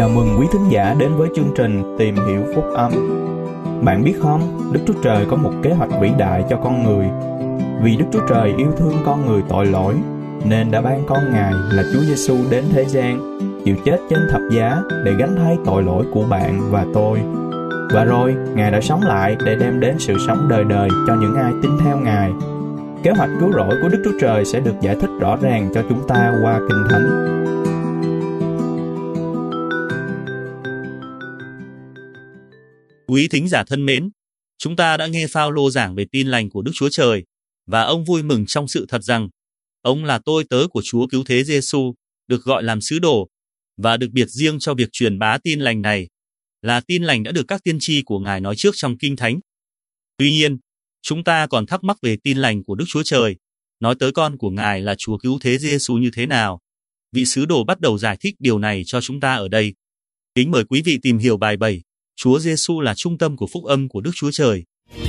Chào mừng quý thính giả đến với chương trình Tìm hiểu phúc âm. Bạn biết không, Đức Chúa Trời có một kế hoạch vĩ đại cho con người. Vì Đức Chúa Trời yêu thương con người tội lỗi, nên đã ban con Ngài là Chúa Giêsu đến thế gian, chịu chết trên thập giá để gánh thay tội lỗi của bạn và tôi. Và rồi, Ngài đã sống lại để đem đến sự sống đời đời cho những ai tin theo Ngài. Kế hoạch cứu rỗi của Đức Chúa Trời sẽ được giải thích rõ ràng cho chúng ta qua Kinh Thánh. Quý thính giả thân mến, chúng ta đã nghe Phao-lô giảng về tin lành của Đức Chúa Trời và ông vui mừng trong sự thật rằng ông là tôi tớ của Chúa Cứu Thế Giêsu, được gọi làm sứ đồ và được biệt riêng cho việc truyền bá tin lành này, là tin lành đã được các tiên tri của Ngài nói trước trong Kinh Thánh. Tuy nhiên, chúng ta còn thắc mắc về tin lành của Đức Chúa Trời, nói tới con của Ngài là Chúa Cứu Thế Giêsu như thế nào. Vị sứ đồ bắt đầu giải thích điều này cho chúng ta ở đây. Kính mời quý vị tìm hiểu bài 7. Chúa Giêsu là trung tâm của phúc âm của Đức Chúa Trời.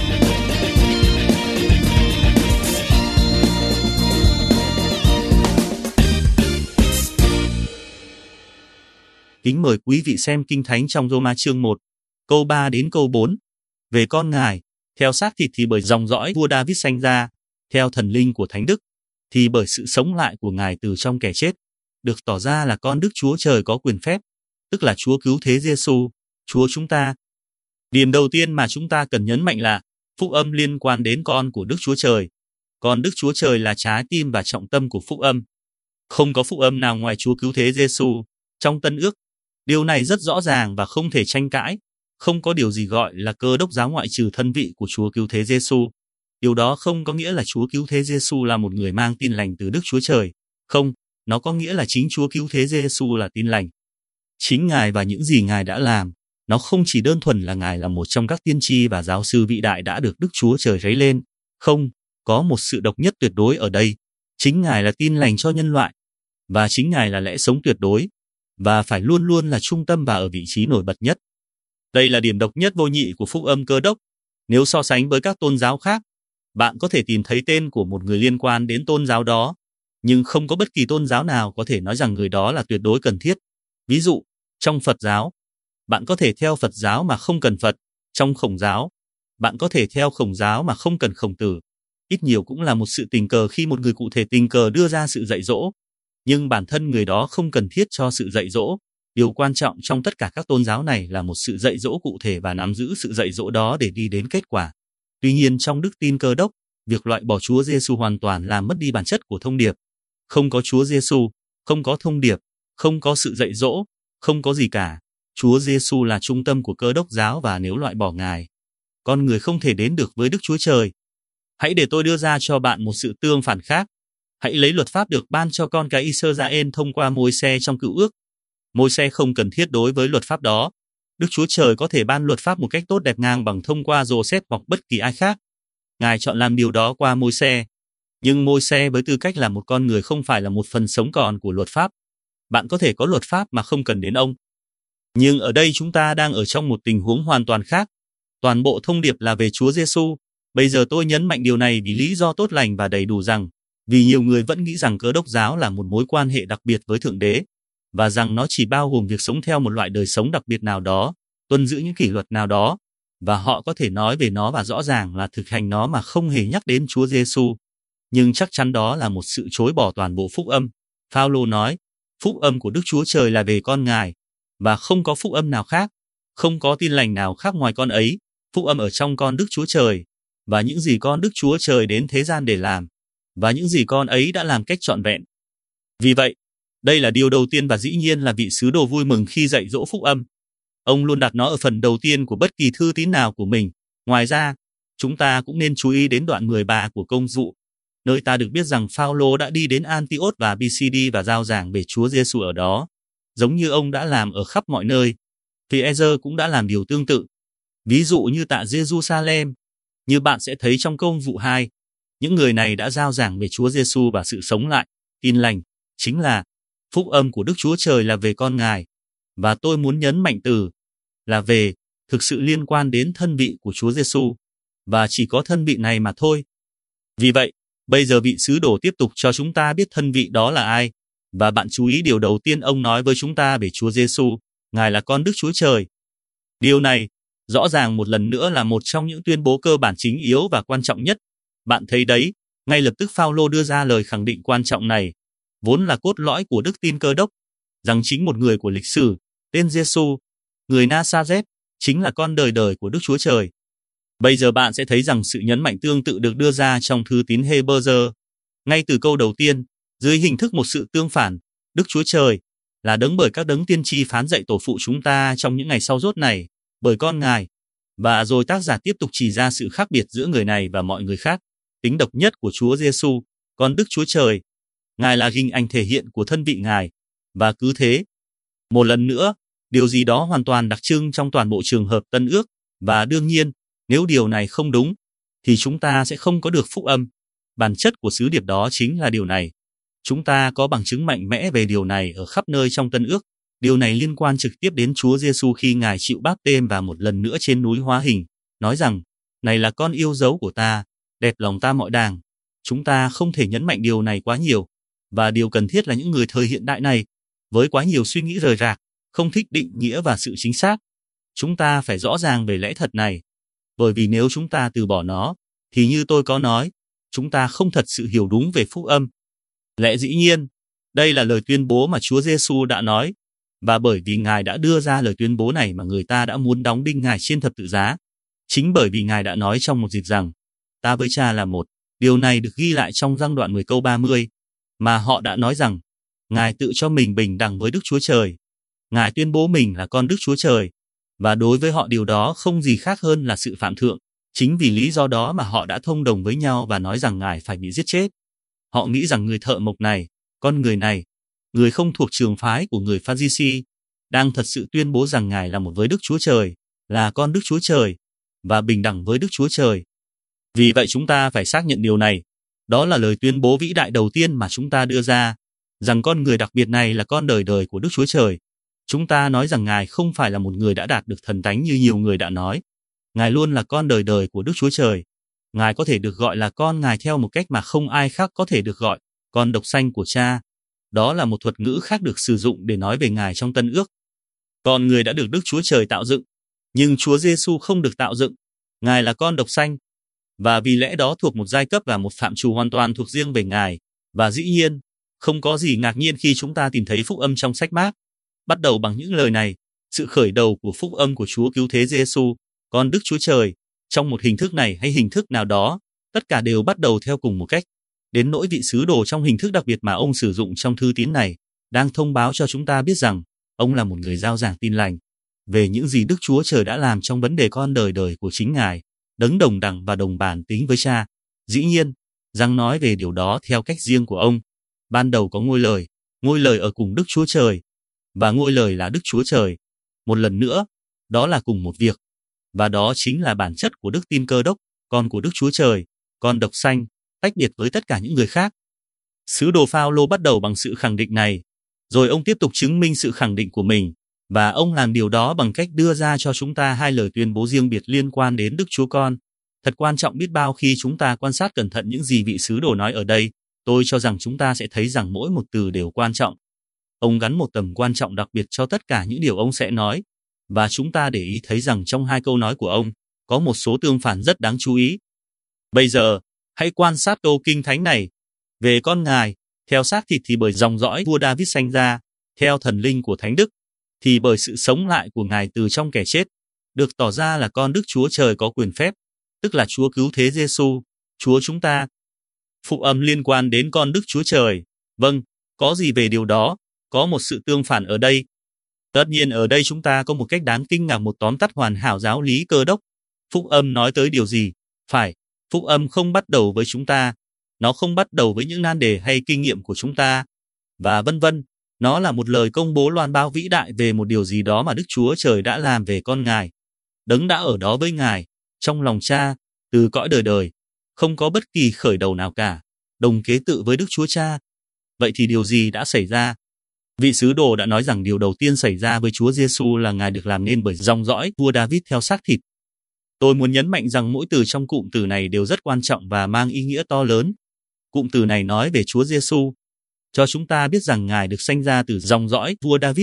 Kính mời quý vị xem Kinh Thánh trong Rô-ma chương 1, câu 3 đến câu 4. Về con Ngài, theo xác thịt thì bởi dòng dõi vua David sanh ra, theo thần linh của Thánh Đức, thì bởi sự sống lại của Ngài từ trong kẻ chết, được tỏ ra là con Đức Chúa Trời có quyền phép, tức là Chúa Cứu Thế Giêsu, Chúa chúng ta. Điểm đầu tiên mà chúng ta cần nhấn mạnh là phúc âm liên quan đến con của Đức Chúa Trời. Con Đức Chúa Trời là trái tim và trọng tâm của phúc âm. Không có phúc âm nào ngoài Chúa Cứu Thế Giêsu trong Tân Ước. Điều này rất rõ ràng và không thể tranh cãi. Không có điều gì gọi là Cơ Đốc giáo ngoại trừ thân vị của Chúa Cứu Thế Giêsu. Điều đó không có nghĩa là Chúa Cứu Thế Giêsu là một người mang tin lành từ Đức Chúa Trời. Không, nó có nghĩa là chính Chúa Cứu Thế Giêsu là tin lành. Chính Ngài và những gì Ngài đã làm, nó không chỉ đơn thuần là Ngài là một trong các tiên tri và giáo sư vĩ đại đã được Đức Chúa Trời rấy lên. Không, có một sự độc nhất tuyệt đối ở đây. Chính Ngài là tin lành cho nhân loại. Và chính Ngài là lẽ sống tuyệt đối. Và phải luôn luôn là trung tâm và ở vị trí nổi bật nhất. Đây là điểm độc nhất vô nhị của phúc âm Cơ Đốc. Nếu so sánh với các tôn giáo khác, bạn có thể tìm thấy tên của một người liên quan đến tôn giáo đó, nhưng không có bất kỳ tôn giáo nào có thể nói rằng người đó là tuyệt đối cần thiết. Ví dụ, trong Phật giáo, bạn có thể theo Phật giáo mà không cần Phật. Trong Khổng giáo, bạn có thể theo Khổng giáo mà không cần Khổng Tử. Ít nhiều cũng là một sự tình cờ khi một người cụ thể tình cờ đưa ra sự dạy dỗ, nhưng bản thân người đó không cần thiết cho sự dạy dỗ. Điều quan trọng trong tất cả các tôn giáo này là một sự dạy dỗ cụ thể và nắm giữ sự dạy dỗ đó để đi đến kết quả. Tuy nhiên trong đức tin Cơ Đốc, việc loại bỏ Chúa Giêsu hoàn toàn làm mất đi bản chất của thông điệp. Không có Chúa Giêsu, không có thông điệp, không có sự dạy dỗ, không có gì cả. Chúa Giêsu là trung tâm của Cơ Đốc giáo và nếu loại bỏ Ngài, con người không thể đến được với Đức Chúa Trời. Hãy để tôi đưa ra cho bạn một sự tương phản khác. Hãy lấy luật pháp được ban cho con cái Israel thông qua Môi-se trong Cựu Ước. Môi-se không cần thiết đối với luật pháp đó. Đức Chúa Trời có thể ban luật pháp một cách tốt đẹp ngang bằng thông qua Joseph hoặc bất kỳ ai khác. Ngài chọn làm điều đó qua Môi-se. Nhưng Môi-se với tư cách là một con người không phải là một phần sống còn của luật pháp. Bạn có thể có luật pháp mà không cần đến ông. Nhưng ở đây chúng ta đang ở trong một tình huống hoàn toàn khác. Toàn bộ thông điệp là về Chúa Giêsu. Bây giờ tôi nhấn mạnh điều này vì lý do tốt lành và đầy đủ rằng, vì nhiều người vẫn nghĩ rằng Cơ Đốc giáo là một mối quan hệ đặc biệt với Thượng Đế, và rằng nó chỉ bao gồm việc sống theo một loại đời sống đặc biệt nào đó, tuân giữ những kỷ luật nào đó, và họ có thể nói về nó và rõ ràng là thực hành nó mà không hề nhắc đến Chúa Giêsu. Nhưng chắc chắn đó là một sự chối bỏ toàn bộ phúc âm. Phao-lô nói, phúc âm của Đức Chúa Trời là về con Ngài, và không có phúc âm nào khác, không có tin lành nào khác ngoài con ấy. Phúc âm ở trong con Đức Chúa Trời, và những gì con Đức Chúa Trời đến thế gian để làm, và những gì con ấy đã làm cách trọn vẹn. Vì vậy, đây là điều đầu tiên và dĩ nhiên là vị sứ đồ vui mừng khi dạy dỗ phúc âm. Ông luôn đặt nó ở phần đầu tiên của bất kỳ thư tín nào của mình. Ngoài ra, chúng ta cũng nên chú ý đến đoạn 13 của Công vụ, nơi ta được biết rằng Phao-lô đã đi đến Antioch và Pisidia và rao giảng về Chúa Giêsu ở đó, giống như ông đã làm ở khắp mọi nơi. Phi-e-rơ cũng đã làm điều tương tự. Ví dụ như tại Jerusalem, như bạn sẽ thấy trong Công vụ 2, những người này đã rao giảng về Chúa Giêsu và sự sống lại, tin lành, chính là phúc âm của Đức Chúa Trời là về con Ngài. Và tôi muốn nhấn mạnh từ là về, thực sự liên quan đến thân vị của Chúa Giêsu, và chỉ có thân vị này mà thôi. Vì vậy, bây giờ vị sứ đồ tiếp tục cho chúng ta biết thân vị đó là ai, và bạn chú ý điều đầu tiên ông nói với chúng ta về Chúa Giêsu, Ngài là con Đức Chúa Trời. Điều này, rõ ràng một lần nữa là một trong những tuyên bố cơ bản chính yếu và quan trọng nhất. Bạn thấy đấy, ngay lập tức Phao-lô đưa ra lời khẳng định quan trọng này, vốn là cốt lõi của đức tin Cơ đốc, rằng chính một người của lịch sử, tên Giêsu, người Na-sa-rét, chính là con đời đời của Đức Chúa Trời. Bây giờ bạn sẽ thấy rằng sự nhấn mạnh tương tự được đưa ra trong thư tín Hê-bơ-giơ. Ngay từ câu đầu tiên, dưới hình thức một sự tương phản, Đức Chúa Trời là đấng bởi các đấng tiên tri phán dạy tổ phụ chúng ta trong những ngày sau rốt này, bởi con Ngài. Và rồi tác giả tiếp tục chỉ ra sự khác biệt giữa người này và mọi người khác, tính độc nhất của Chúa Giêsu, con Đức Chúa Trời. Ngài là hình ảnh thể hiện của thân vị Ngài, và cứ thế. Một lần nữa, điều gì đó hoàn toàn đặc trưng trong toàn bộ trường hợp Tân Ước, và đương nhiên, nếu điều này không đúng, thì chúng ta sẽ không có được phúc âm. Bản chất của sứ điệp đó chính là điều này. Chúng ta có bằng chứng mạnh mẽ về điều này ở khắp nơi trong Tân Ước. Điều này liên quan trực tiếp đến Chúa Giêsu khi Ngài chịu báp têm và một lần nữa trên núi Hóa Hình, nói rằng, này là con yêu dấu của ta, đẹp lòng ta mọi đàng. Chúng ta không thể nhấn mạnh điều này quá nhiều, và điều cần thiết là những người thời hiện đại này, với quá nhiều suy nghĩ rời rạc, không thích định nghĩa và sự chính xác. Chúng ta phải rõ ràng về lẽ thật này, bởi vì nếu chúng ta từ bỏ nó, thì như tôi có nói, chúng ta không thật sự hiểu đúng về phúc âm. Lẽ dĩ nhiên, đây là lời tuyên bố mà Chúa Giêsu đã nói, và bởi vì Ngài đã đưa ra lời tuyên bố này mà người ta đã muốn đóng đinh Ngài trên thập tự giá. Chính bởi vì Ngài đã nói trong một dịp rằng, ta với Cha là một, điều này được ghi lại trong Giăng đoạn 10 câu 30, mà họ đã nói rằng, Ngài tự cho mình bình đẳng với Đức Chúa Trời. Ngài tuyên bố mình là con Đức Chúa Trời, và đối với họ điều đó không gì khác hơn là sự phạm thượng. Chính vì lý do đó mà họ đã thông đồng với nhau và nói rằng Ngài phải bị giết chết. Họ nghĩ rằng người thợ mộc này, con người này, người không thuộc trường phái của người Pha-ri-si, đang thật sự tuyên bố rằng Ngài là một với Đức Chúa Trời, là con Đức Chúa Trời, và bình đẳng với Đức Chúa Trời. Vì vậy chúng ta phải xác nhận điều này. Đó là lời tuyên bố vĩ đại đầu tiên mà chúng ta đưa ra, rằng con người đặc biệt này là con đời đời của Đức Chúa Trời. Chúng ta nói rằng Ngài không phải là một người đã đạt được thần thánh như nhiều người đã nói. Ngài luôn là con đời đời của Đức Chúa Trời. Ngài có thể được gọi là con Ngài theo một cách mà không ai khác có thể được gọi, con độc sanh của Cha. Đó là một thuật ngữ khác được sử dụng để nói về Ngài trong Tân Ước. Con người đã được Đức Chúa Trời tạo dựng, nhưng Chúa Giêsu không được tạo dựng. Ngài là con độc sanh, và vì lẽ đó thuộc một giai cấp và một phạm trù hoàn toàn thuộc riêng về Ngài. Và dĩ nhiên, không có gì ngạc nhiên khi chúng ta tìm thấy phúc âm trong sách Mác. Bắt đầu bằng những lời này, sự khởi đầu của phúc âm của Chúa Cứu Thế Giêsu, con Đức Chúa Trời, trong một hình thức này hay hình thức nào đó, tất cả đều bắt đầu theo cùng một cách. Đến nỗi vị sứ đồ trong hình thức đặc biệt mà ông sử dụng trong thư tín này, đang thông báo cho chúng ta biết rằng, ông là một người rao giảng tin lành về những gì Đức Chúa Trời đã làm trong vấn đề con đời đời của chính Ngài, đấng đồng đẳng và đồng bản tính với Cha. Dĩ nhiên, rằng nói về điều đó theo cách riêng của ông. Ban đầu có ngôi lời ở cùng Đức Chúa Trời, và ngôi lời là Đức Chúa Trời. Một lần nữa, đó là cùng một việc, và đó chính là bản chất của đức tin Cơ đốc, con của Đức Chúa Trời, con độc sanh, tách biệt với tất cả những người khác. Sứ đồ Phao-lô bắt đầu bằng sự khẳng định này, rồi ông tiếp tục chứng minh sự khẳng định của mình, và ông làm điều đó bằng cách đưa ra cho chúng ta hai lời tuyên bố riêng biệt liên quan đến Đức Chúa Con. Thật quan trọng biết bao khi chúng ta quan sát cẩn thận những gì vị sứ đồ nói ở đây. Tôi cho rằng chúng ta sẽ thấy rằng mỗi một từ đều quan trọng. Ông gắn một tầm quan trọng đặc biệt cho tất cả những điều ông sẽ nói, và chúng ta để ý thấy rằng trong hai câu nói của ông, có một số tương phản rất đáng chú ý. Bây giờ, hãy quan sát câu kinh thánh này. Về con Ngài, theo xác thịt thì bởi dòng dõi vua David sanh ra, theo thần linh của Thánh Đức, thì bởi sự sống lại của Ngài từ trong kẻ chết, được tỏ ra là con Đức Chúa Trời có quyền phép, tức là Chúa Cứu Thế Giêsu, Chúa chúng ta. Phúc âm liên quan đến con Đức Chúa Trời. Vâng, có gì về điều đó? Có một sự tương phản ở đây. Tất nhiên ở đây chúng ta có một cách đáng kinh ngạc một tóm tắt hoàn hảo giáo lý Cơ đốc. Phúc âm nói tới điều gì? Phải, phúc âm không bắt đầu với chúng ta. Nó không bắt đầu với những nan đề hay kinh nghiệm của chúng ta. Và vân vân. Nó là một lời công bố loan báo vĩ đại về một điều gì đó mà Đức Chúa Trời đã làm về con Ngài. Đấng đã ở đó với Ngài, trong lòng Cha, từ cõi đời đời. Không có bất kỳ khởi đầu nào cả. Đồng kế tự với Đức Chúa Cha. Vậy thì điều gì đã xảy ra? Vị sứ đồ đã nói rằng điều đầu tiên xảy ra với Chúa Giêsu là Ngài được làm nên bởi dòng dõi vua David theo xác thịt. Tôi muốn nhấn mạnh rằng mỗi từ trong cụm từ này đều rất quan trọng và mang ý nghĩa to lớn. Cụm từ này nói về Chúa Giêsu, cho chúng ta biết rằng Ngài được sanh ra từ dòng dõi vua David,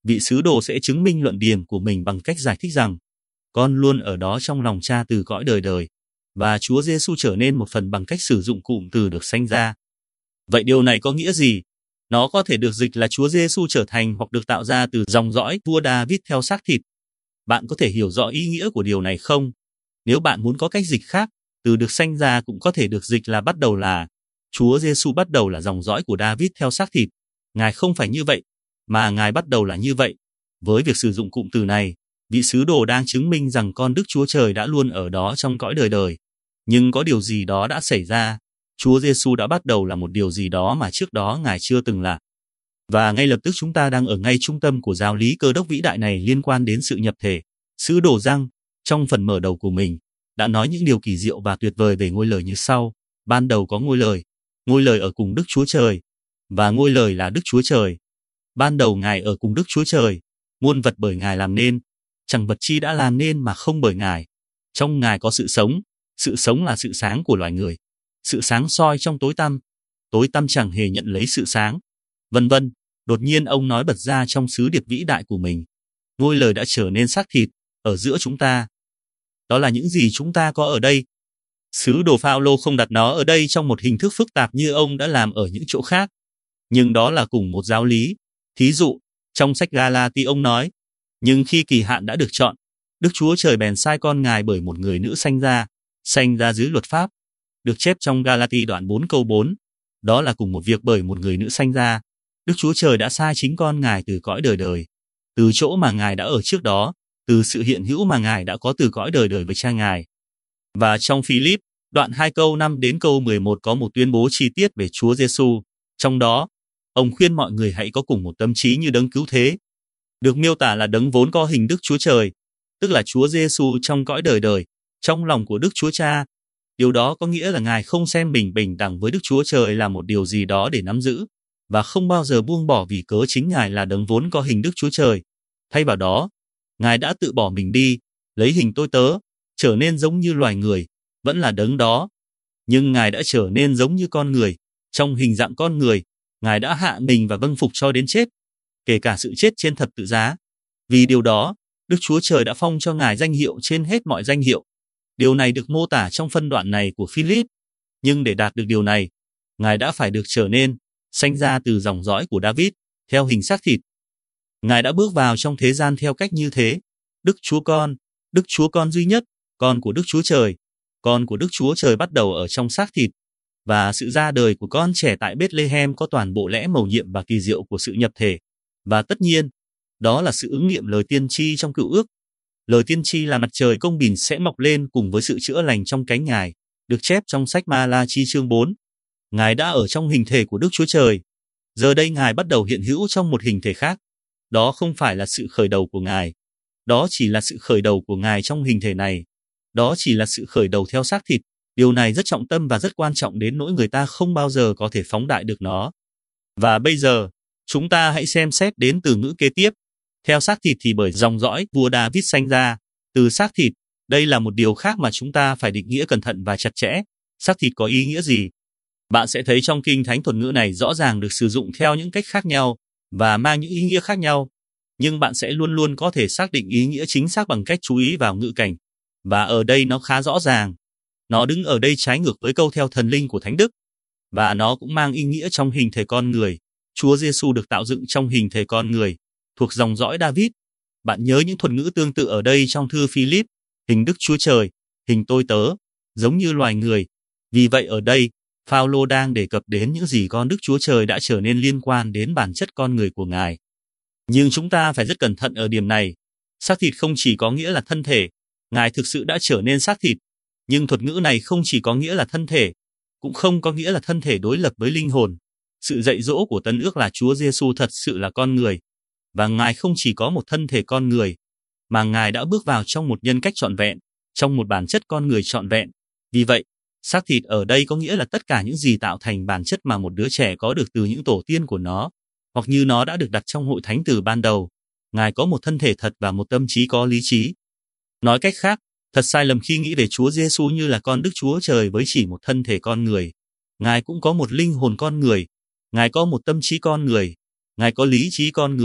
vị sứ đồ sẽ chứng minh luận điểm của mình bằng cách giải thích rằng con luôn ở đó trong lòng Cha từ cõi đời đời, và Chúa Giêsu trở nên một phần bằng cách sử dụng cụm từ được sanh ra. Vậy điều này có nghĩa gì? Nó có thể được dịch là Chúa Giêsu trở thành hoặc được tạo ra từ dòng dõi vua David theo xác thịt. Bạn có thể hiểu rõ ý nghĩa của điều này không? Nếu bạn muốn có cách dịch khác, từ được sanh ra cũng có thể được dịch là bắt đầu là. Chúa Giêsu bắt đầu là dòng dõi của David theo xác thịt. Ngài không phải như vậy, mà Ngài bắt đầu là như vậy. Với việc sử dụng cụm từ này, vị sứ đồ đang chứng minh rằng con Đức Chúa Trời đã luôn ở đó trong cõi đời đời. Nhưng có điều gì đó đã xảy ra. Chúa Giêsu đã bắt đầu là một điều gì đó mà trước đó Ngài chưa từng là. Và ngay lập tức chúng ta đang ở ngay trung tâm của giáo lý Cơ đốc vĩ đại này liên quan đến sự nhập thể. Sứ đồ Giăng, trong phần mở đầu của mình, đã nói những điều kỳ diệu và tuyệt vời về ngôi lời như sau. Ban đầu có ngôi lời ở cùng Đức Chúa Trời, và ngôi lời là Đức Chúa Trời. Ban đầu Ngài ở cùng Đức Chúa Trời, muôn vật bởi Ngài làm nên, chẳng vật chi đã làm nên mà không bởi Ngài. Trong Ngài có sự sống là sự sáng của loài người. Sự sáng soi trong tối tăm chẳng hề nhận lấy sự sáng, vân vân. Đột nhiên ông nói bật ra trong sứ điệp vĩ đại của mình. Ngôi lời đã trở nên xác thịt ở giữa chúng ta. Đó là những gì chúng ta có ở đây. Sứ đồ Phao-lô không đặt nó ở đây trong một hình thức phức tạp như ông đã làm ở những chỗ khác. Nhưng đó là cùng một giáo lý. Thí dụ, trong sách Ga-la-ti ông nói, nhưng khi kỳ hạn đã được chọn, Đức Chúa Trời bèn sai con Ngài bởi một người nữ sanh ra dưới luật pháp. Được chép trong Ga-la-ti đoạn 4 câu 4. Đó là cùng một việc bởi một người nữ sanh ra. Đức Chúa Trời đã sai chính con Ngài từ cõi đời đời, từ chỗ mà Ngài đã ở trước đó, từ sự hiện hữu mà Ngài đã có từ cõi đời đời với Cha Ngài. Và trong Philip, đoạn 2 câu 5 đến câu 11 có một tuyên bố chi tiết về Chúa Giêsu. Trong đó, ông khuyên mọi người hãy có cùng một tâm trí như đấng cứu thế. Được miêu tả là đấng vốn có hình Đức Chúa Trời, tức là Chúa Giêsu trong cõi đời đời, trong lòng của Đức Chúa Cha. Điều đó có nghĩa là Ngài không xem mình bình đẳng với Đức Chúa Trời là một điều gì đó để nắm giữ, và không bao giờ buông bỏ vì cớ chính Ngài là đấng vốn có hình Đức Chúa Trời. Thay vào đó, Ngài đã tự bỏ mình đi, lấy hình tôi tớ, trở nên giống như loài người, vẫn là đấng đó. Nhưng Ngài đã trở nên giống như con người, trong hình dạng con người, Ngài đã hạ mình và vâng phục cho đến chết, kể cả sự chết trên thập tự giá. Vì điều đó, Đức Chúa Trời đã phong cho Ngài danh hiệu trên hết mọi danh hiệu. Điều này được mô tả trong phân đoạn này của Philip. Nhưng để đạt được điều này, Ngài đã phải được trở nên, sanh ra từ dòng dõi của David, theo hình xác thịt. Ngài đã bước vào trong thế gian theo cách như thế. Đức Chúa Con duy nhất, con của Đức Chúa Trời. Con của Đức Chúa Trời bắt đầu ở trong xác thịt. Và sự ra đời của con trẻ tại Bethlehem có toàn bộ lẽ mầu nhiệm và kỳ diệu của sự nhập thể. Và tất nhiên, đó là sự ứng nghiệm lời tiên tri trong Cựu Ước. Lời tiên tri là mặt trời công bình sẽ mọc lên cùng với sự chữa lành trong cánh Ngài, được chép trong sách Ma-la-chi chương 4. Ngài đã ở trong hình thể của Đức Chúa Trời. Giờ đây Ngài bắt đầu hiện hữu trong một hình thể khác. Đó không phải là sự khởi đầu của Ngài. Đó chỉ là sự khởi đầu của Ngài trong hình thể này. Đó chỉ là sự khởi đầu theo xác thịt. Điều này rất trọng tâm và rất quan trọng đến nỗi người ta không bao giờ có thể phóng đại được nó. Và bây giờ, chúng ta hãy xem xét đến từ ngữ kế tiếp. Theo xác thịt thì bởi dòng dõi vua David sanh ra. Từ xác thịt, đây là một điều khác mà chúng ta phải định nghĩa cẩn thận và chặt chẽ. Xác thịt có ý nghĩa gì? Bạn sẽ thấy trong Kinh Thánh thuật ngữ này rõ ràng được sử dụng theo những cách khác nhau và mang những ý nghĩa khác nhau. Nhưng bạn sẽ luôn luôn có thể xác định ý nghĩa chính xác bằng cách chú ý vào ngữ cảnh. Và ở đây nó khá rõ ràng. Nó đứng ở đây trái ngược với câu theo thần linh của Thánh Đức. Và nó cũng mang ý nghĩa trong hình thể con người. Chúa Giêsu được tạo dựng trong hình thể con người, thuộc dòng dõi David. Bạn nhớ những thuật ngữ tương tự ở đây trong thư Philip, hình Đức Chúa Trời, hình tôi tớ, giống như loài người. Vì vậy ở đây, Phao-lô đang đề cập đến những gì con Đức Chúa Trời đã trở nên liên quan đến bản chất con người của Ngài. Nhưng chúng ta phải rất cẩn thận ở điểm này. Xác thịt không chỉ có nghĩa là thân thể, Ngài thực sự đã trở nên xác thịt. Nhưng thuật ngữ này không chỉ có nghĩa là thân thể, cũng không có nghĩa là thân thể đối lập với linh hồn. Sự dạy dỗ của Tân Ước là Chúa Giêsu thật sự là con người. Và Ngài không chỉ có một thân thể con người, mà Ngài đã bước vào trong một nhân cách trọn vẹn, trong một bản chất con người trọn vẹn. Vì vậy, xác thịt ở đây có nghĩa là tất cả những gì tạo thành bản chất mà một đứa trẻ có được từ những tổ tiên của nó, hoặc như nó đã được đặt trong hội thánh từ ban đầu. Ngài có một thân thể thật và một tâm trí có lý trí. Nói cách khác, thật sai lầm khi nghĩ về Chúa Giêsu như là con Đức Chúa Trời với chỉ một thân thể con người. Ngài cũng có một linh hồn con người, Ngài có một tâm trí con người, Ngài có lý trí con người,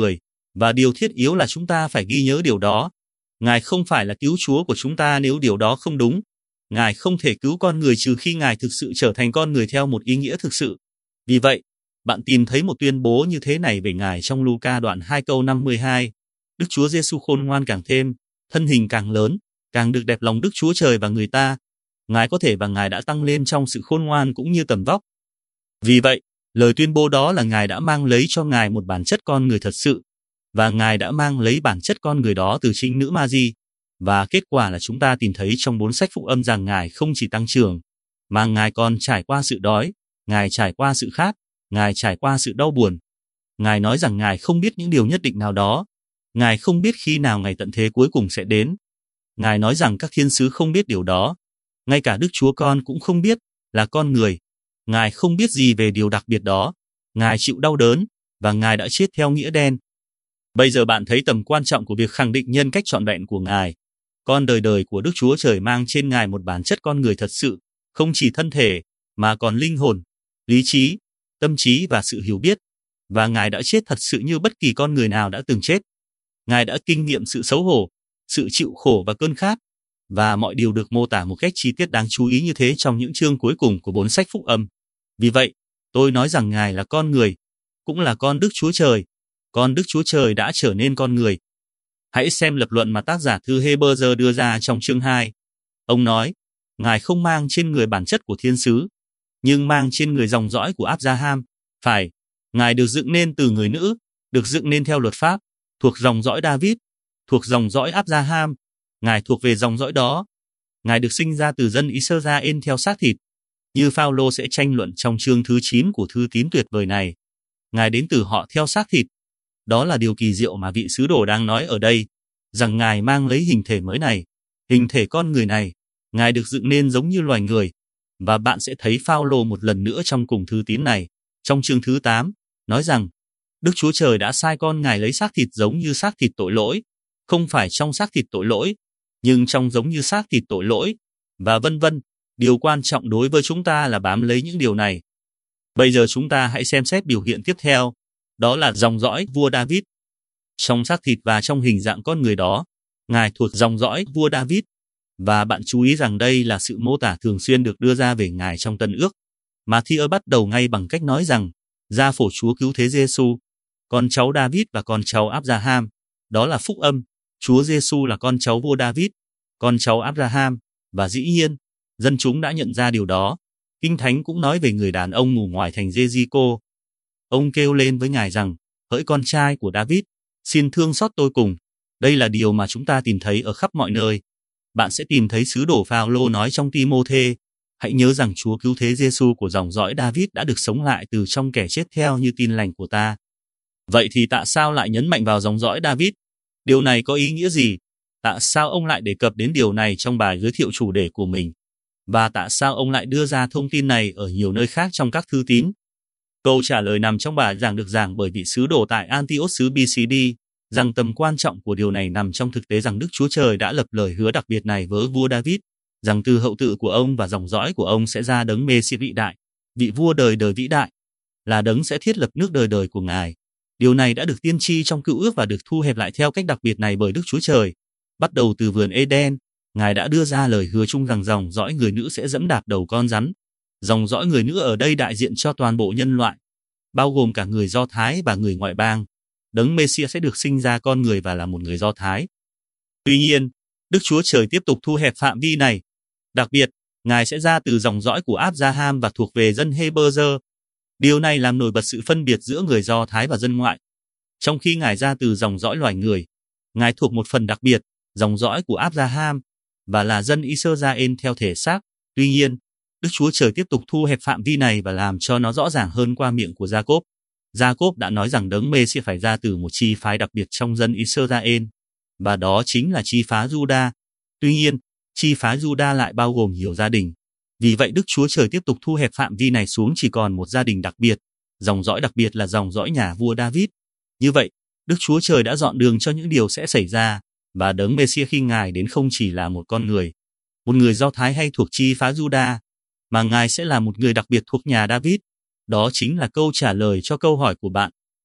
Và điều thiết yếu là chúng ta phải ghi nhớ điều đó. Ngài không phải là cứu Chúa của chúng ta nếu điều đó không đúng. Ngài không thể cứu con người trừ khi Ngài thực sự trở thành con người theo một ý nghĩa thực sự. Vì vậy, bạn tìm thấy một tuyên bố như thế này về Ngài trong Luca đoạn 2 câu 52. Đức Chúa Giêsu khôn ngoan càng thêm, thân hình càng lớn, càng được đẹp lòng Đức Chúa Trời và người ta. Ngài có thể và Ngài đã tăng lên trong sự khôn ngoan cũng như tầm vóc. Vì vậy, lời tuyên bố đó là Ngài đã mang lấy cho Ngài một bản chất con người thật sự, và Ngài đã mang lấy bản chất con người đó từ trinh nữ Ma-di. Và kết quả là chúng ta tìm thấy trong 4 sách phúc âm rằng Ngài không chỉ tăng trưởng, mà Ngài còn trải qua sự đói, Ngài trải qua sự khát, Ngài trải qua sự đau buồn. Ngài nói rằng Ngài không biết những điều nhất định nào đó. Ngài không biết khi nào ngày tận thế cuối cùng sẽ đến. Ngài nói rằng các thiên sứ không biết điều đó. Ngay cả Đức Chúa Con cũng không biết, là con người. Ngài không biết gì về điều đặc biệt đó. Ngài chịu đau đớn, và Ngài đã chết theo nghĩa đen. Bây giờ bạn thấy tầm quan trọng của việc khẳng định nhân cách trọn vẹn của Ngài. Con đời của Đức Chúa Trời mang trên Ngài một bản chất con người thật sự, không chỉ thân thể, mà còn linh hồn, lý trí, tâm trí và sự hiểu biết. Và Ngài đã chết thật sự như bất kỳ con người nào đã từng chết. Ngài đã kinh nghiệm sự xấu hổ, sự chịu khổ và cơn khát, và mọi điều được mô tả một cách chi tiết đáng chú ý như thế trong những chương cuối cùng của 4 sách phúc âm. Vì vậy, tôi nói rằng Ngài là con người, cũng là con Đức Chúa Trời. Con Đức Chúa Trời đã trở nên con người. Hãy xem lập luận mà tác giả thư Hebrew đưa ra trong chương 2. Ông nói, Ngài không mang trên người bản chất của thiên sứ, nhưng mang trên người dòng dõi của Abraham. Phải, Ngài được dựng nên từ người nữ, được dựng nên theo luật pháp, thuộc dòng dõi David, thuộc dòng dõi Abraham. Ngài thuộc về dòng dõi đó. Ngài được sinh ra từ dân Israel theo xác thịt, như Phao-lô sẽ tranh luận trong chương thứ 9 của thư tín tuyệt vời này. Ngài đến từ họ theo xác thịt. Đó là điều kỳ diệu mà vị sứ đồ đang nói ở đây, rằng Ngài mang lấy hình thể mới này, hình thể con người này. Ngài được dựng nên giống như loài người. Và bạn sẽ thấy Phao-lô một lần nữa trong cùng thư tín này, trong chương thứ 8, nói rằng Đức Chúa Trời đã sai con Ngài lấy xác thịt giống như xác thịt tội lỗi, không phải trong xác thịt tội lỗi, nhưng trong giống như xác thịt tội lỗi, và vân vân. Điều quan trọng đối với chúng ta là bám lấy những điều này. Bây giờ chúng ta hãy xem xét biểu hiện tiếp theo, đó là dòng dõi vua David. Trong xác thịt và trong hình dạng con người đó, Ngài thuộc dòng dõi vua David. Và bạn chú ý rằng đây là sự mô tả thường xuyên được đưa ra về Ngài trong Tân Ước. Matthew bắt đầu ngay bằng cách nói rằng, gia phổ Chúa cứu thế Giêsu, con cháu David và con cháu Abraham. Đó là phúc âm. Chúa Giêsu là con cháu vua David, con cháu Abraham, và dĩ nhiên, dân chúng đã nhận ra điều đó. Kinh Thánh cũng nói về người đàn ông ngủ ngoài thành Jericho. Ông kêu lên với Ngài rằng, hỡi con trai của David, xin thương xót tôi cùng. Đây là điều mà chúng ta tìm thấy ở khắp mọi nơi. Bạn sẽ tìm thấy sứ đồ Phao-lô nói trong Ti-mô-thê, hãy nhớ rằng Chúa cứu thế Giêsu của dòng dõi David đã được sống lại từ trong kẻ chết theo như tin lành của ta. Vậy thì tại sao lại nhấn mạnh vào dòng dõi David? Điều này có ý nghĩa gì? Tại sao ông lại đề cập đến điều này trong bài giới thiệu chủ đề của mình? Và tại sao ông lại đưa ra thông tin này ở nhiều nơi khác trong các thư tín? Câu trả lời nằm trong bài giảng được giảng bởi vị sứ đồ tại Antioch xứ BCD, rằng tầm quan trọng của điều này nằm trong thực tế rằng Đức Chúa Trời đã lập lời hứa đặc biệt này với vua David, rằng từ hậu tự của ông và dòng dõi của ông sẽ ra đấng Mê-si vĩ đại, vị vua đời vĩ đại, là đấng sẽ thiết lập nước đời của Ngài. Điều này đã được tiên tri trong Cựu Ước và được thu hẹp lại theo cách đặc biệt này bởi Đức Chúa Trời. Bắt đầu từ vườn Eden, Ngài đã đưa ra lời hứa chung rằng dòng dõi người nữ sẽ dẫm đạp đầu con rắn. Dòng dõi người nữ ở đây đại diện cho toàn bộ nhân loại, bao gồm cả người Do Thái và người ngoại bang. Đấng Mê-si sẽ được sinh ra con người và là một người Do Thái. Tuy nhiên, Đức Chúa Trời tiếp tục thu hẹp phạm vi này. Đặc biệt, Ngài sẽ ra từ dòng dõi của Abraham và thuộc về dân Hebrew. Điều này làm nổi bật sự phân biệt giữa người Do Thái và dân ngoại. Trong khi Ngài ra từ dòng dõi loài người, Ngài thuộc một phần đặc biệt, dòng dõi của Abraham, và là dân Israel theo thể xác. Tuy nhiên, Đức Chúa Trời tiếp tục thu hẹp phạm vi này và làm cho nó rõ ràng hơn qua miệng của Gia-cốp. Gia-cốp đã nói rằng đấng Mê-si phải ra từ một chi phái đặc biệt trong dân Israel, và đó chính là chi phái Juda. Tuy nhiên, chi phái Juda lại bao gồm nhiều gia đình. Vì vậy Đức Chúa Trời tiếp tục thu hẹp phạm vi này xuống chỉ còn một gia đình đặc biệt, dòng dõi đặc biệt là dòng dõi nhà vua David. Như vậy, Đức Chúa Trời đã dọn đường cho những điều sẽ xảy ra, và đấng Mê-si khi Ngài đến không chỉ là một con người, một người Do Thái hay thuộc chi phái Juda, mà Ngài sẽ là một người đặc biệt thuộc nhà David. Đó chính là câu trả lời cho câu hỏi của bạn.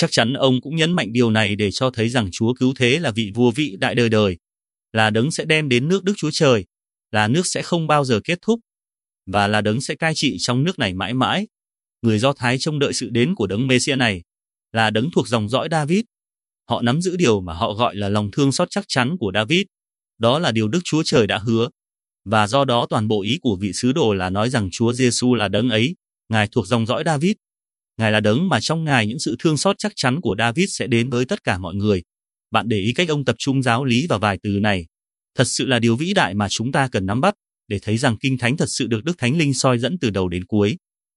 Chắc chắn ông cũng nhấn mạnh điều này để cho thấy rằng Chúa Cứu Thế là vị vua vĩ đại đời đời, là đấng sẽ đem đến nước Đức Chúa Trời, là nước sẽ không bao giờ kết thúc, và là đấng sẽ cai trị trong nước này mãi mãi. Người Do Thái trông đợi sự đến của đấng Mêsia này, là đấng thuộc dòng dõi David. Họ nắm giữ điều mà họ gọi là lòng thương xót chắc chắn của David. Đó là điều Đức Chúa Trời đã hứa. Và do đó toàn bộ ý của vị sứ đồ là nói rằng Chúa Giêsu là đấng ấy, Ngài thuộc dòng dõi David. Ngài là đấng mà trong Ngài những sự thương xót chắc chắn của David sẽ đến với tất cả mọi người. Bạn để ý cách ông tập trung giáo lý vào vài từ này. Thật sự là điều vĩ đại mà chúng ta cần nắm bắt, để thấy rằng Kinh Thánh thật sự được Đức Thánh Linh soi dẫn từ đầu đến cuối.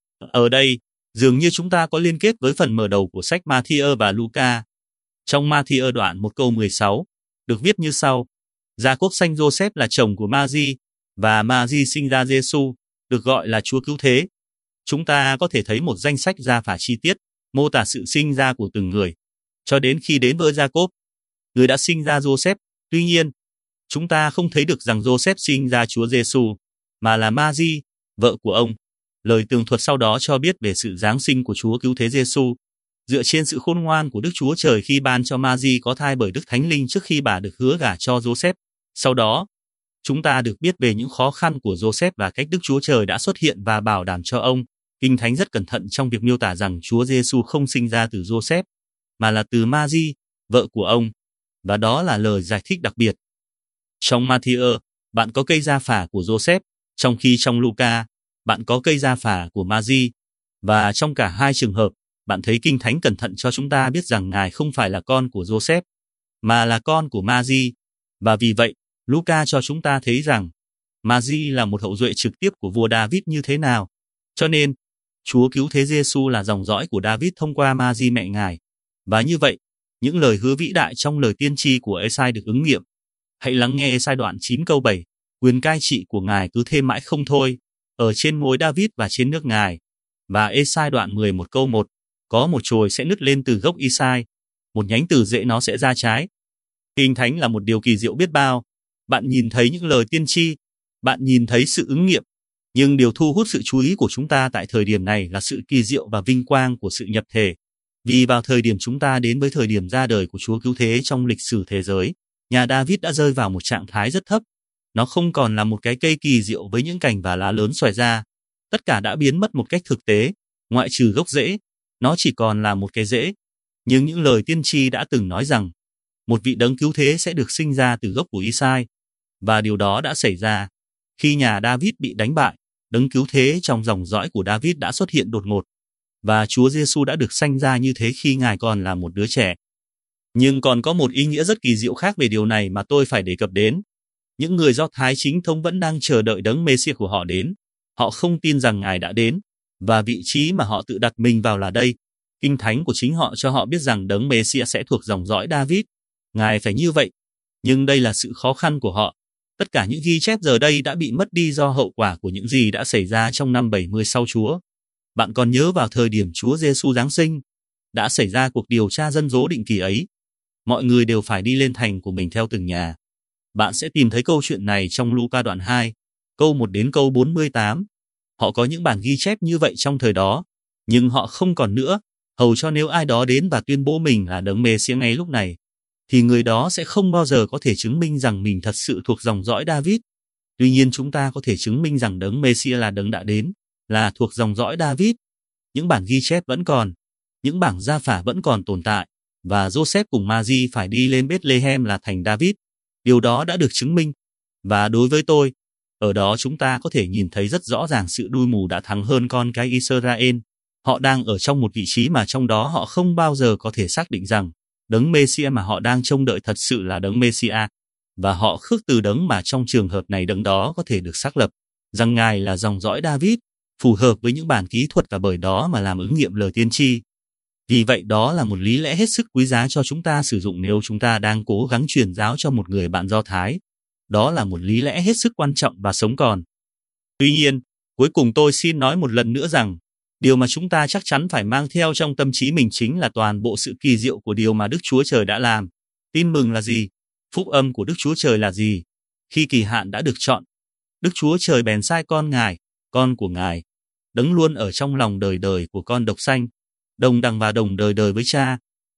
Ở đây, dường như chúng ta có liên kết với phần mở đầu của sách Ma-thi-ơ và Luca. Trong Ma-thi-ơ đoạn 1 câu 16, được viết như sau: Gia-cốp sanh Joseph là chồng của Ma-di, và Ma-di sinh ra Giêsu, được gọi là Chúa Cứu Thế. Chúng ta có thể thấy một danh sách gia phả chi tiết, mô tả sự sinh ra của từng người, cho đến khi đến với Gia-cốp, người đã sinh ra Joseph. Tuy nhiên, chúng ta không thấy được rằng Joseph sinh ra Chúa Giêsu, mà là Ma-di, vợ của ông. Lời tường thuật sau đó cho biết về sự giáng sinh của Chúa Cứu Thế Giêsu, dựa trên sự khôn ngoan của Đức Chúa Trời khi ban cho Ma-di có thai bởi Đức Thánh Linh trước khi bà được hứa gả cho Joseph. Sau đó, chúng ta được biết về những khó khăn của Joseph và cách Đức Chúa Trời đã xuất hiện và bảo đảm cho ông. Kinh Thánh rất cẩn thận trong việc miêu tả rằng Chúa Giêsu không sinh ra từ Joseph, mà là từ Ma-di, vợ của ông, và đó là lời giải thích đặc biệt. Trong Ma-thi-ơ, bạn có cây gia phả của Joseph, trong khi trong Luca, bạn có cây gia phả của Ma-di, và trong cả hai trường hợp, bạn thấy Kinh Thánh cẩn thận cho chúng ta biết rằng Ngài không phải là con của Joseph, mà là con của Ma-di, và vì vậy, Luca cho chúng ta thấy rằng Ma-di là một hậu duệ trực tiếp của vua David như thế nào. Cho nên, Chúa Cứu Thế Giêsu là dòng dõi của David thông qua Ma-di mẹ Ngài. Và như vậy, những lời hứa vĩ đại trong lời tiên tri của Ê-sai được ứng nghiệm. Hãy lắng nghe Ê-sai đoạn 9 câu 7, quyền cai trị của Ngài cứ thêm mãi không thôi, ở trên ngôi David và trên nước Ngài. Và Ê-sai đoạn 11 câu 1, có một chồi sẽ nứt lên từ gốc Ê-sai, một nhánh từ rễ nó sẽ ra trái. Kinh Thánh là một điều kỳ diệu biết bao. Bạn nhìn thấy những lời tiên tri, bạn nhìn thấy sự ứng nghiệm, nhưng điều thu hút sự chú ý của chúng ta tại thời điểm này là sự kỳ diệu và vinh quang của sự nhập thể. Vì vào thời điểm chúng ta đến với thời điểm ra đời của Chúa Cứu Thế trong lịch sử thế giới, nhà David đã rơi vào một trạng thái rất thấp. Nó không còn là một cái cây kỳ diệu với những cành và lá lớn xòe ra. Tất cả đã biến mất một cách thực tế, ngoại trừ gốc rễ. Nó chỉ còn là một cái rễ. Nhưng những lời tiên tri đã từng nói rằng một vị đấng cứu thế sẽ được sinh ra từ gốc của Ê-sai. Và điều đó đã xảy ra. Khi nhà David bị đánh bại, đấng cứu thế trong dòng dõi của David đã xuất hiện đột ngột. Và Chúa Giêsu đã được sanh ra như thế khi Ngài còn là một đứa trẻ. Nhưng còn có một ý nghĩa rất kỳ diệu khác về điều này mà tôi phải đề cập đến. Những người Do Thái chính thống vẫn đang chờ đợi đấng Mêsia của họ đến. Họ không tin rằng Ngài đã đến, và vị trí mà họ tự đặt mình vào là đây. Kinh Thánh của chính họ cho họ biết rằng đấng Mêsia sẽ thuộc dòng dõi David. Ngài phải như vậy. Nhưng đây là sự khó khăn của họ. Tất cả những ghi chép giờ đây đã bị mất đi do hậu quả của những gì đã xảy ra trong năm 70 sau Chúa. Bạn còn nhớ vào thời điểm Chúa Giêsu giáng sinh, đã xảy ra cuộc điều tra dân số định kỳ ấy. Mọi người đều phải đi lên thành của mình theo từng nhà. Bạn sẽ tìm thấy câu chuyện này trong Luca đoạn 2, câu 1 đến câu 48. Họ có những bản ghi chép như vậy trong thời đó, nhưng họ không còn nữa, hầu cho nếu ai đó đến và tuyên bố mình là đấng Mêsia ngay lúc này, thì người đó sẽ không bao giờ có thể chứng minh rằng mình thật sự thuộc dòng dõi David. Tuy nhiên chúng ta có thể chứng minh rằng đấng Mêsia là đấng đã đến, là thuộc dòng dõi David. Những bản ghi chép vẫn còn, những bảng gia phả vẫn còn tồn tại, và Joseph cùng Ma-di phải đi lên Bethlehem là thành David. Điều đó đã được chứng minh. Và đối với tôi, ở đó chúng ta có thể nhìn thấy rất rõ ràng sự đuôi mù đã thắng hơn con cái Israel. Họ đang ở trong một vị trí mà trong đó họ không bao giờ có thể xác định rằng đấng Mêsia mà họ đang trông đợi thật sự là đấng Mêsia. Và họ khước từ đấng mà trong trường hợp này đấng đó có thể được xác lập, rằng Ngài là dòng dõi David, phù hợp với những bản kỹ thuật và bởi đó mà làm ứng nghiệm lời tiên tri. Vì vậy đó là một lý lẽ hết sức quý giá cho chúng ta sử dụng nếu chúng ta đang cố gắng truyền giáo cho một người bạn Do Thái. Đó là một lý lẽ hết sức quan trọng và sống còn. Tuy nhiên, cuối cùng tôi xin nói một lần nữa rằng, điều mà chúng ta chắc chắn phải mang theo trong tâm trí mình chính là toàn bộ sự kỳ diệu của điều mà Đức Chúa Trời đã làm. Tin mừng là gì? Phúc âm của Đức Chúa Trời là gì? Khi kỳ hạn đã được chọn, Đức Chúa Trời bèn sai con Ngài, con của Ngài, đấng luôn ở trong lòng đời đời của con độc sanh, đồng đẳng và đồng đời đời với Cha,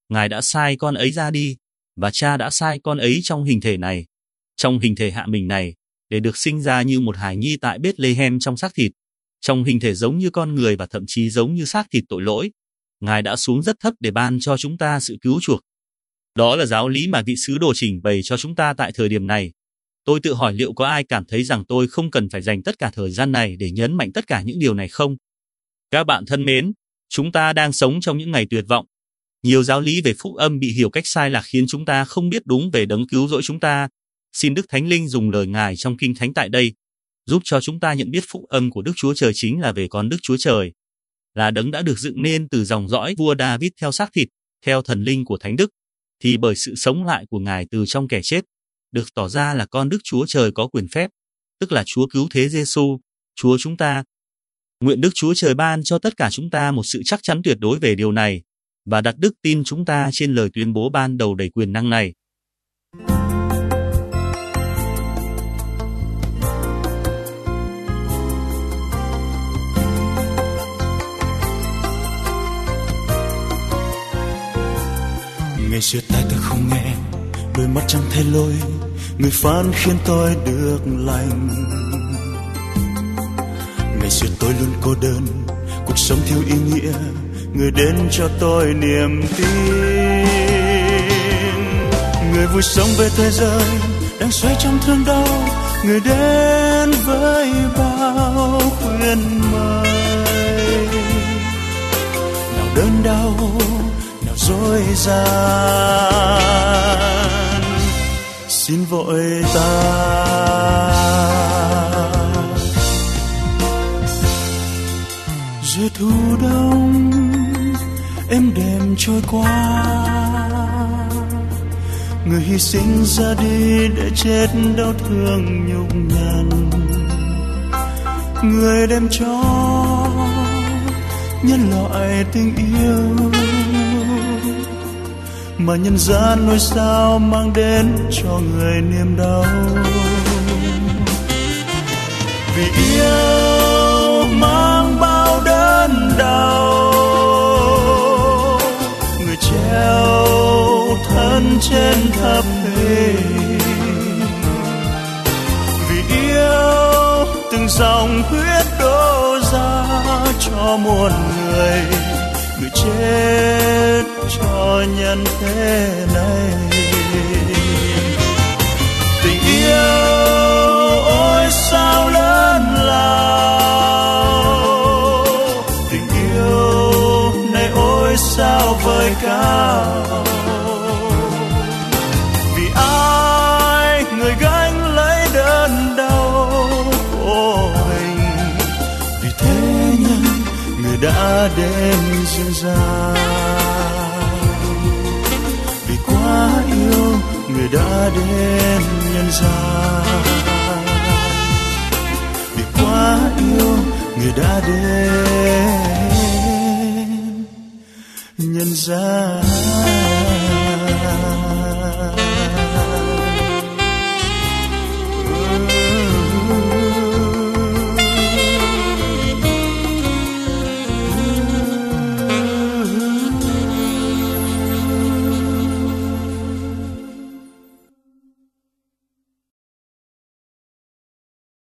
Ngài đã sai con ấy ra đi, và Cha đã sai con ấy trong hình thể này, trong hình thể hạ mình này, để được sinh ra như một hài nhi tại Bethlehem trong xác thịt, trong hình thể giống như con người và thậm chí giống như xác thịt tội lỗi. Ngài đã xuống rất thấp để ban cho chúng ta sự cứu chuộc. Đó là giáo lý mà vị sứ đồ trình bày cho chúng ta tại thời điểm này. Tôi tự hỏi liệu có ai cảm thấy rằng tôi không cần phải dành tất cả thời gian này để nhấn mạnh tất cả những điều này không? Các bạn thân mến, chúng ta đang sống trong những ngày tuyệt vọng. Nhiều giáo lý về phúc âm bị hiểu cách sai lạc khiến chúng ta không biết đúng về đấng cứu rỗi chúng ta. Xin Đức Thánh Linh dùng lời Ngài trong Kinh Thánh tại đây, giúp cho chúng ta nhận biết phúc âm của Đức Chúa Trời chính là về con Đức Chúa Trời, là đấng đã được dựng nên từ dòng dõi vua David theo xác thịt, theo thần linh của Thánh Đức, thì bởi sự sống lại của Ngài từ trong kẻ chết, được tỏ ra là con Đức Chúa Trời có quyền phép, tức là Chúa cứu thế Giêsu, Chúa chúng ta. Nguyện Đức Chúa Trời ban cho tất cả chúng ta một sự chắc chắn tuyệt đối về điều này, và đặt đức tin chúng ta trên lời tuyên bố ban đầu đầy quyền năng này. Ngày xưa tai tôi không nghe, đôi mắt chẳng thấy lối, người phán khiến tôi được lành. Ngày xưa tôi luôn cô đơn, cuộc sống thiếu ý nghĩa, người đến cho tôi niềm tin. Người vui sống về thế giới đang xoay trong thương đau, người đến với bao khuyên mời. Nào đớn đau, nào dối gian, xin vội ta. Giữa thu đông êm đềm trôi qua, người hy sinh ra đi để chết đau thương nhục nhằn. Người đem cho nhân loại tình yêu mà nhân gian ngôi sao mang đến cho người niềm đau. Vì yêu mang bao đớn đau, người treo thân trên thập hình. Vì yêu từng dòng huyết đổ ra cho muôn người, người chết cho nhân thế này. Tình yêu ôi sao lớn lao, tình yêu này ôi sao vời cao. Vì ai người gánh lấy đớn đau khổ hình, vì thế nhân người đã đến duyên dáng. Vì quá yêu người đã đến nhân gian, vì quá yêu người đã đến nhân gian.